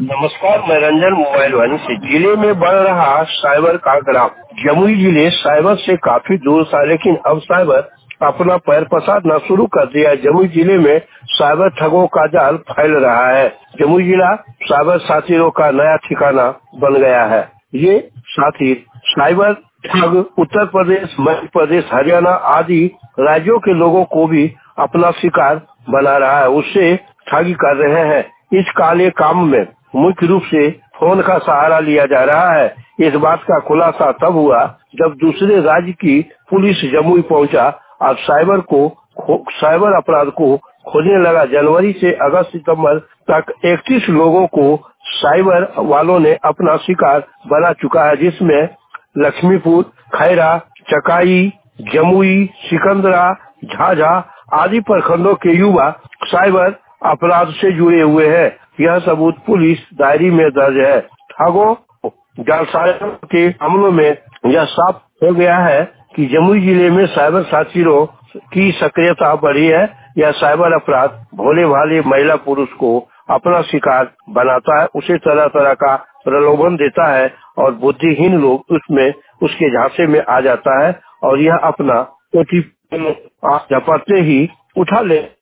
नमस्कार, मैं Ranjan mobile one से। जिले में बढ़ रहा साइबर का ग्राफ। जमुई जिले साइबर से काफी दूर था, लेकिन अब साइबर अपना पैर पसारना शुरू कर दिया। जमुई जिले में साइबर ठगों का जाल फैल रहा है। जमुई जिला साइबर साथीरों का नया ठिकाना बन गया है। ये साथी साइबर ठग उत्तर प्रदेश, मध्य प्रदेश, हरियाणा आदि राज्यों के लोगों को भी अपना शिकार बना रहा है, उससे ठगी कर रहे हैं। इस काले काम में मुख्य रूप से फोन का सहारा लिया जा रहा है। इस बात का खुलासा तब हुआ जब दूसरे राज्य की पुलिस जमुई पहुंचा। अब साइबर अपराध को खोजने लगा। जनवरी से अगस्त सितंबर तक 31 लोगों को साइबर वालों ने अपना शिकार बना चुका है, जिसमें लक्ष्मीपुर, खैरा, चकाई, जमुई, सिकंदरा, झाझा आदि प्रखंडों के युवा साइबर अपराध से जुड़े हुए हैं। यह सबूत पुलिस डायरी में दर्ज है। ठगों जालसाजों के हमलों में यह साफ हो गया है कि जमुई जिले में साइबर साथीरों की सक्रियता बढ़ी है। यह साइबर अपराध भोले भाले महिला पुरुष को अपना शिकार बनाता है, उसे तरह तरह का प्रलोभन देता है और बुद्धिहीन लोग उसमें उसके झांसे में आ जाता है और यह अपना ओटीपी झपटते ही उठा ले